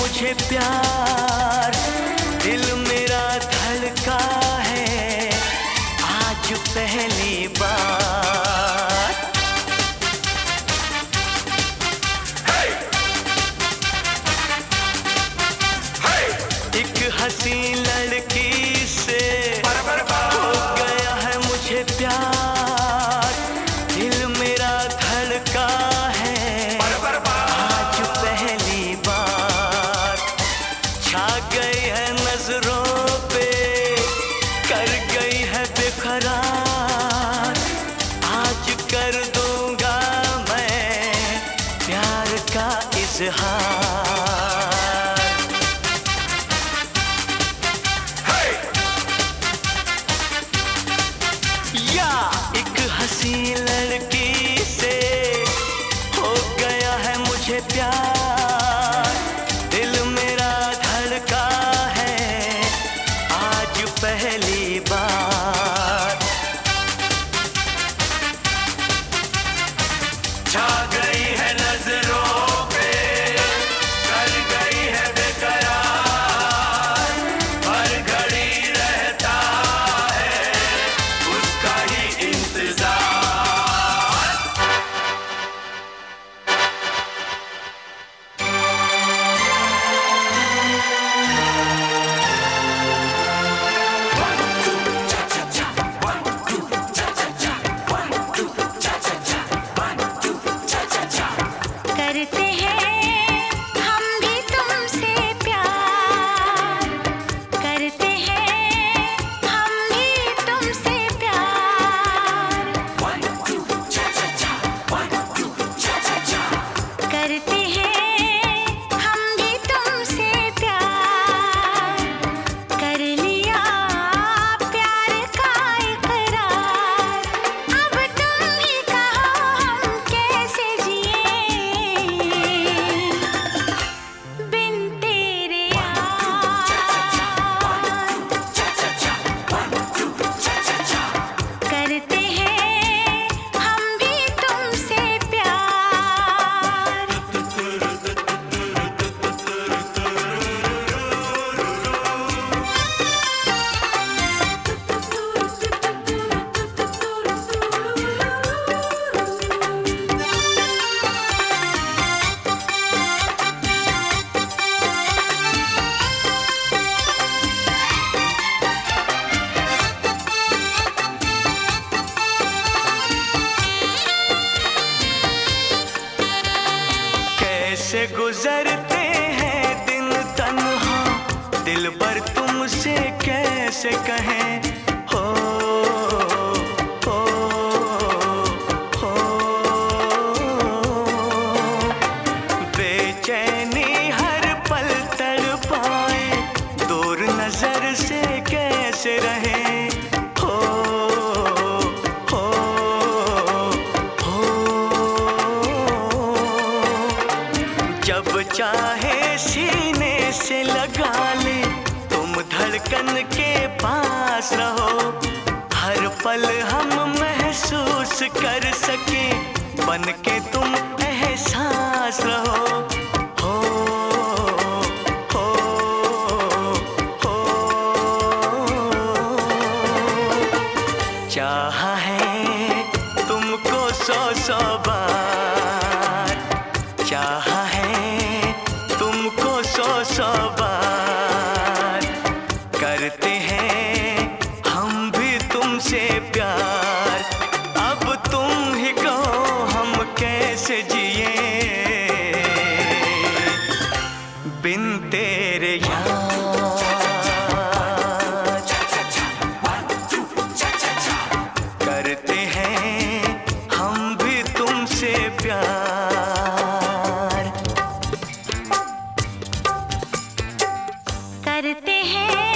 मुझे प्यार, दिल मेरा धड़का है आज पहली बार। एक हंसी लड़की से हो गया है मुझे प्यार, दिल मेरा धड़का है आज पहली बार। छा गई है नजरों पे, कर गई है बेकरार, आज कर दूंगा मैं प्यार का इजहार। या एक हंसी लड़की से हो गया है मुझे प्यार, दिल मेरा धड़का है आज पहली बार। छा गई है नजरों पे, कर गई है बेकरार, हर घड़ी रहता है उसका ही इंतजार। करते हैं हम भी तुमसे प्यार, करते हैं हम भी तुमसे प्यार, करते हैं हम भी तुमसे प्यार, कर लिया प्यार का इकरार। अब तुम ही कहो हम कैसे जिए बिन तेरे यार। करते हैं हम भी तुमसे प्यार। कैसे गुजरते हैं दिन तन्हा, दिल भर तुमसे कैसे कहें। हो हो हो बेचैनी हर पल तड़पाए, दूर नजर से कैसे रहें। हो हो हो जब चाहे सीने से लगा ले, तुम धड़कन के पास रहो, हर पल हम महसूस कर सके, बन के तुम एहसास रहो। हो हो हो चाहा है तुमको सौ सौ बार, चाहा है तुमको सौ सौ बार, करते हैं हम भी तुमसे प्यार। अब तुम ही कहो हम कैसे जिए बिन तेरे यार। करते हैं हम भी तुमसे प्यार। करते हैं